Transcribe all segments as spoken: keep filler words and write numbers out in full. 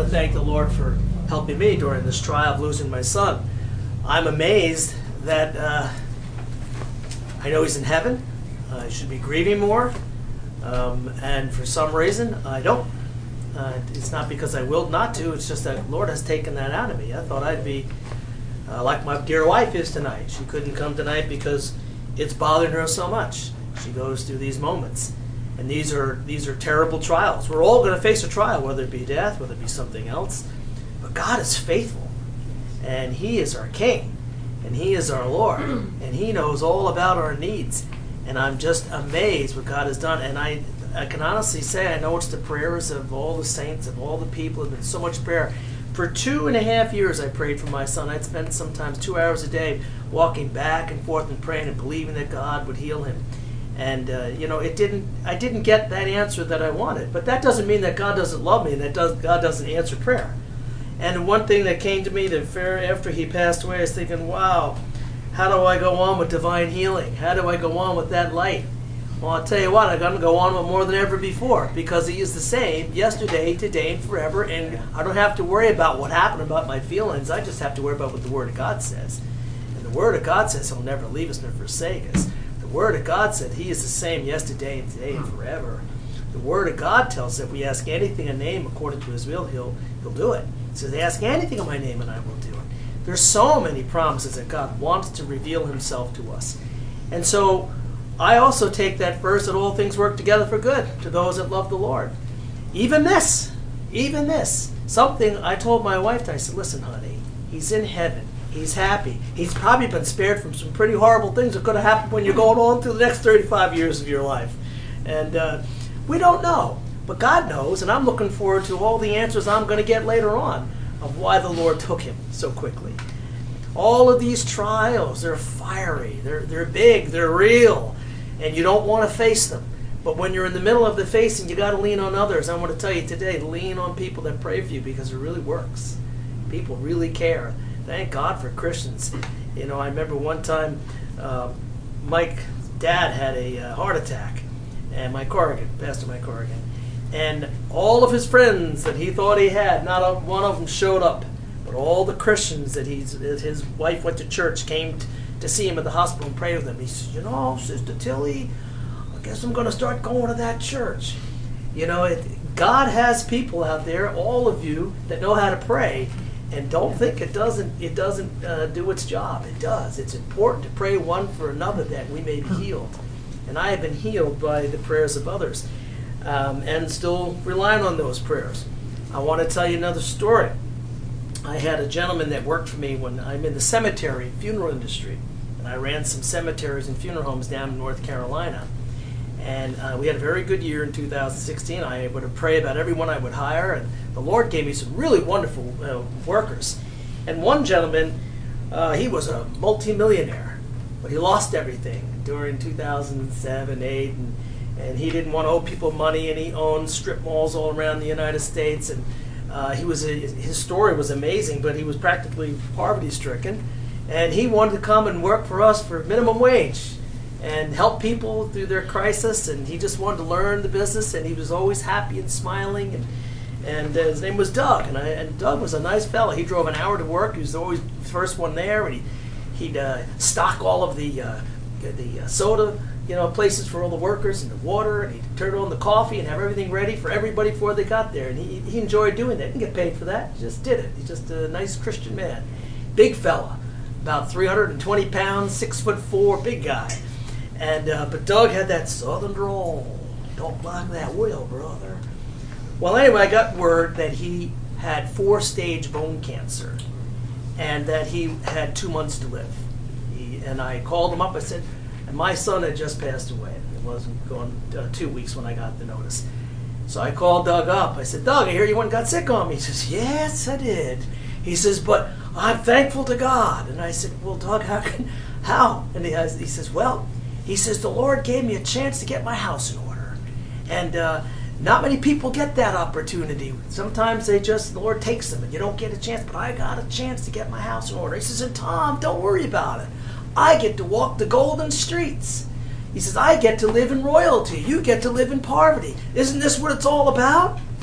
thank the Lord for helping me during this trial of losing my son. I'm amazed that uh, I know he's in heaven. I should be grieving more, um, and for some reason I don't. Uh, it's not because I willed not to. It's just that the Lord has taken that out of me. I thought I'd be uh, like my dear wife is tonight. She couldn't come tonight because it's bothering her so much. She goes through these moments. And these are these are terrible trials. We're all going to face a trial, whether it be death, whether it be something else. But God is faithful. And He is our King. And He is our Lord. And He knows all about our needs. And I'm just amazed what God has done. And I, I can honestly say I know it's the prayers of all the saints, of all the people. There's been so much prayer. For two and a half years I prayed for my son. I'd spend sometimes two hours a day walking back and forth and praying and believing that God would heal him. And, uh, you know, it didn't. I didn't get that answer that I wanted. But that doesn't mean that God doesn't love me and that does, God doesn't answer prayer. And one thing that came to me that after he passed away, I was thinking, wow, how do I go on with divine healing? How do I go on with that light? Well, I'll tell you what, I'm going to go on with more than ever before because He is the same yesterday, today, and forever. And I don't have to worry about what happened about my feelings. I just have to worry about what the Word of God says. And the Word of God says He'll never leave us nor forsake us. The Word of God said He is the same yesterday and today and forever. The Word of God tells us if we ask anything in name according to His will, He'll He'll do it. It says, ask anything in my name and I will do it. There's so many promises that God wants to reveal Himself to us. And so I also take that verse that all things work together for good to those that love the Lord. Even this, even this, something I told my wife, I said, listen, honey, He's in heaven. He's happy. He's probably been spared from some pretty horrible things that could have happened when you're going on through the next thirty-five years of your life. And uh, we don't know. But God knows, and I'm looking forward to all the answers I'm going to get later on of why the Lord took him so quickly. All of these trials, they're fiery, they're, they're big, they're real, and you don't want to face them. But when you're in the middle of the facing, you got to lean on others. I want to tell you today, lean on people that pray for you because it really works. People really care. Thank God for Christians. You know, I remember one time uh, Mike's dad had a uh, heart attack, and Mike Corrigan, Pastor Mike Corrigan, and all of his friends that he thought he had, not a, one of them showed up, but all the Christians that, he's, that his wife went to church came t- to see him at the hospital and pray with him. He said, you know, Sister Tilly, I guess I'm going to start going to that church. You know, it, God has people out there, all of you, that know how to pray. And don't think it doesn't it doesn't uh, do its job. It does. It's important to pray one for another that we may be healed. And I have been healed by the prayers of others, um, and still relying on those prayers. I want to tell you another story. I had a gentleman that worked for me when I'm in the cemetery funeral industry, and I ran some cemeteries and funeral homes down in North Carolina. And uh, we had a very good year in two thousand sixteen. I would pray about everyone I would hire, and the Lord gave me some really wonderful uh, workers. And one gentleman, uh, he was a multimillionaire, but he lost everything during two thousand seven, eight, and, and he didn't want to owe people money, and he owned strip malls all around the United States. And uh, he was a, his story was amazing, but he was practically poverty-stricken, and he wanted to come and work for us for minimum wage and help people through their crisis, and he just wanted to learn the business, and he was always happy and smiling, and and uh, his name was Doug, and, I, and Doug was a nice fellow. He drove an hour to work. He was always the first one there, and he, he'd uh, stock all of the uh, the uh, soda, you know, places for all the workers and the water, and he'd turn on the coffee and have everything ready for everybody before they got there, and he, he enjoyed doing that. He didn't get paid for that. He just did it. He's just a nice Christian man. Big fella, about three hundred twenty pounds, six foot four, big guy. And uh, but Doug had that southern drawl. Don't block that wheel, brother. Well, anyway, I got word that he had four-stage bone cancer, and that he had two months to live. He, and I called him up. I said, and my son had just passed away. It wasn't gone uh, two weeks when I got the notice. So I called Doug up. I said, Doug, I hear you went and got sick on me. He says, yes, I did. He says, but I'm thankful to God. And I said, well, Doug, how can, how? And he, has, he says, well, he says, the Lord gave me a chance to get my house in order. And uh, not many people get that opportunity. Sometimes they just, the Lord takes them and you don't get a chance. But I got a chance to get my house in order. He says, and Tom, don't worry about it. I get to walk the golden streets. He says, I get to live in royalty. You get to live in poverty. Isn't this what it's all about?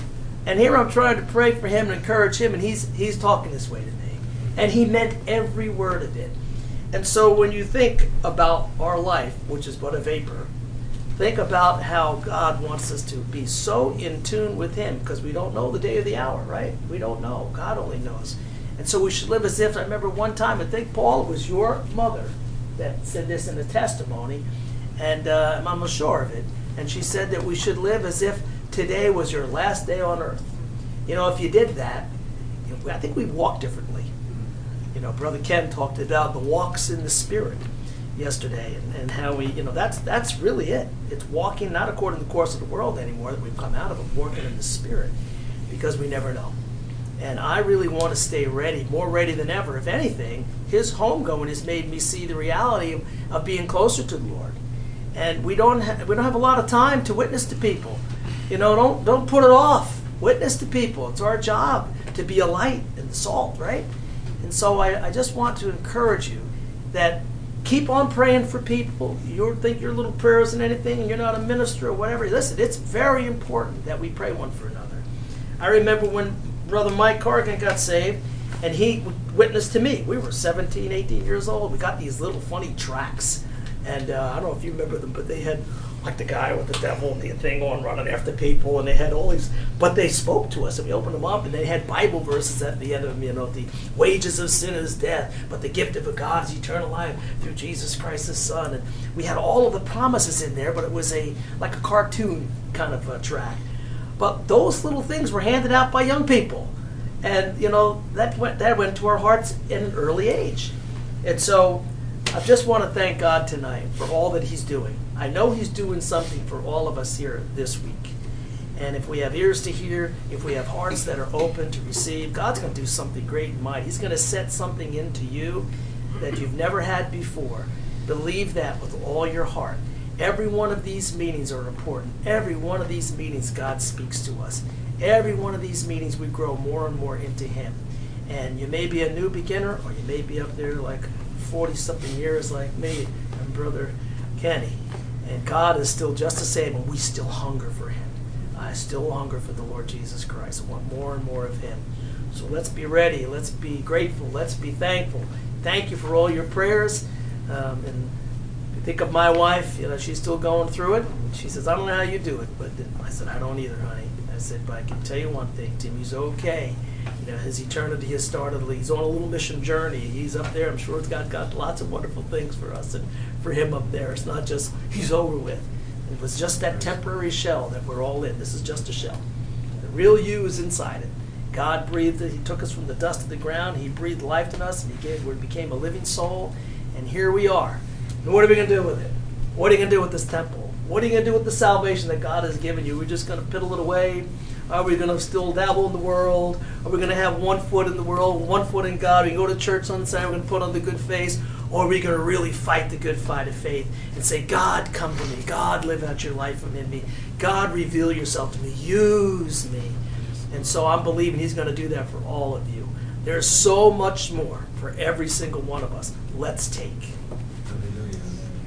And here I'm trying to pray for him and encourage him, and he's he's talking this way to me. And he meant every word of it. And so when you think about our life, which is but a vapor, think about how God wants us to be so in tune with him, because we don't know the day or the hour, right? We don't know. God only knows. And so we should live as if, I remember one time, I think, Paul, it was your mother that said this in a testimony, and uh, I'm sure of it. And she said that we should live as if today was your last day on earth. You know, if you did that, you know, I think we'd walk differently. You know, Brother Ken talked about the walks in the Spirit yesterday, and, and how we, you know, that's that's really it. It's walking not according to the course of the world anymore that we've come out of, but working in the Spirit, because we never know. And I really want to stay ready, more ready than ever. If anything, his homegoing has made me see the reality of, of being closer to the Lord. And we don't ha- we don't have a lot of time to witness to people. You know, don't don't put it off. Witness to people. It's our job to be a light and the salt, right? And so I, I just want to encourage you that keep on praying for people. You don't think your little prayer isn't anything, and you're not a minister or whatever. Listen, it's very important that we pray one for another. I remember when Brother Mike Corrigan got saved, and he witnessed to me. We were seventeen, eighteen years old. We got these little funny tracts. And uh, I don't know if you remember them, but they had like the guy with the devil and the thing on running after people, and they had all these, but they spoke to us, and we opened them up, and they had Bible verses at the end of them, you know, the wages of sin is death, but the gift of God is eternal life through Jesus Christ his Son. And we had all of the promises in there, but it was a like a cartoon kind of a track. But those little things were handed out by young people, and you know that went that went to our hearts in an early age. And so I just want to thank God tonight for all that he's doing. I know he's doing something for all of us here this week. And if we have ears to hear, if we have hearts that are open to receive, God's going to do something great and mighty. He's going to set something into you that you've never had before. Believe that with all your heart. Every one of these meetings are important. Every one of these meetings, God speaks to us. Every one of these meetings, we grow more and more into him. And you may be a new beginner, or you may be up there like forty-something years like me and Brother Kenny. And God is still just the same, and we still hunger for him. I still hunger for the Lord Jesus Christ. I want more and more of him. So let's be ready. Let's be grateful. Let's be thankful. Thank you for all your prayers. Um, and think of my wife. You know, she's still going through it. And she says, I don't know how you do it. But I said, I don't either, honey. I said, but I can tell you one thing, Timmy's okay. You know, his eternity has started. He's on a little mission journey. He's up there. I'm sure God got lots of wonderful things for us and for him up there. It's not just he's over with. It was just that temporary shell that we're all in. This is just a shell. The real you is inside it. God breathed it. He took us from the dust of the ground. He breathed life in us, and he gave, we became a living soul. And here we are. And what are we going to do with it? What are you going to do with this temple? What are you going to do with the salvation that God has given you? We're just going to piddle it away? Are we going to still dabble in the world? Are we going to have one foot in the world, one foot in God? We can go to church on Sunday, we're going to put on the good face? Or are we going to really fight the good fight of faith and say, God, come to me. God, live out your life within me. God, reveal yourself to me. Use me. And so I'm believing he's going to do that for all of you. There's so much more for every single one of us. Let's take. Hallelujah.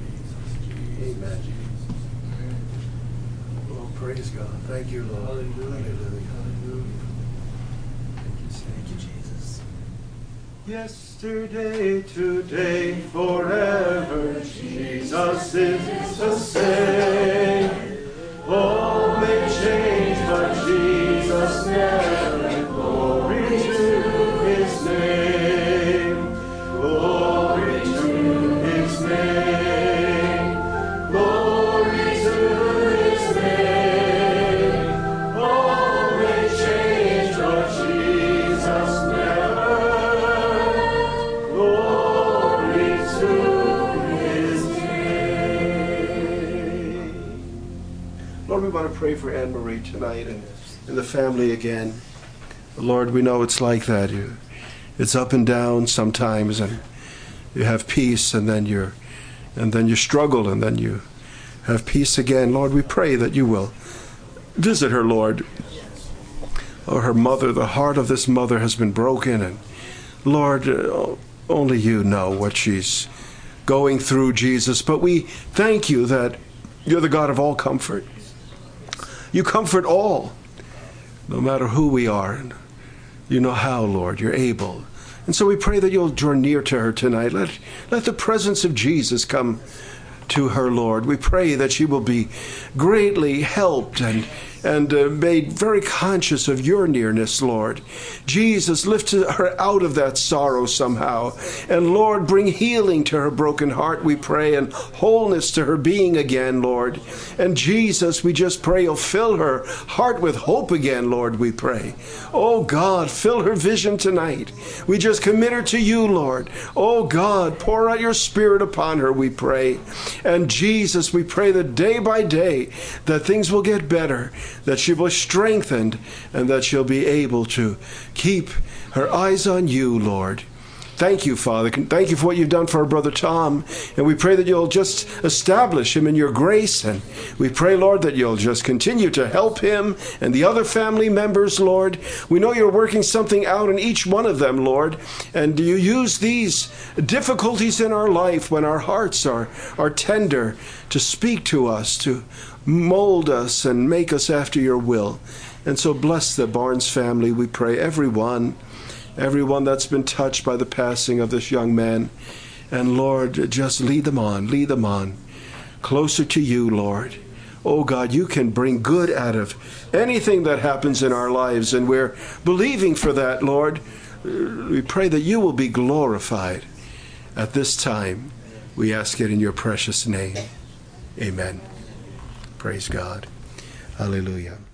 Amen. Praise God. Thank you, Lord. Hallelujah. Hallelujah. Hallelujah. Thank you, thank you, Jesus. Yesterday, today, forever, Jesus is the same. All may change, but Jesus never. Glory to his name. Glory to his name. Glory to his name. Lord, we want to pray for Anne Marie tonight and, and the family again. Lord, we know it's like that. You, it's up and down sometimes, and you have peace, and then you're, and then you struggle, and then you have peace again. Lord, we pray that you will visit her, Lord. Or her mother, the heart of this mother has been broken, and Lord, uh, only you know what she's going through, Jesus. But we thank you that you're the God of all comfort. You comfort all. no matter who we are. You know how, Lord. You're able. And so we pray that you'll draw near to her tonight. Let, let the presence of Jesus come to her, Lord. We pray that she will be greatly helped and and uh, made very conscious of your nearness, Lord. Jesus, lift her out of that sorrow somehow. And Lord, bring healing to her broken heart, we pray, and wholeness to her being again, Lord. And Jesus, we just pray you'll fill her heart with hope again, Lord, we pray. Oh God, fill her vision tonight. We just commit her to you, Lord. Oh God, pour out your Spirit upon her, we pray. And Jesus, we pray that day by day that things will get better, that she will be strengthened, and that she'll be able to keep her eyes on you, Lord. Thank you, Father. Thank you for what you've done for our brother Tom. And we pray that you'll just establish him in your grace. And we pray, Lord, that you'll just continue to help him and the other family members, Lord. We know you're working something out in each one of them, Lord. And you use these difficulties in our life when our hearts are, are tender to speak to us, to mold us and make us after your will. And so bless the Barnes family, we pray, everyone. Everyone that's been touched by the passing of this young man. And Lord, just lead them on, lead them on. Closer to you, Lord. Oh God, you can bring good out of anything that happens in our lives. And we're believing for that, Lord. We pray that you will be glorified at this time. We ask it in your precious name. Amen. Praise God. Hallelujah.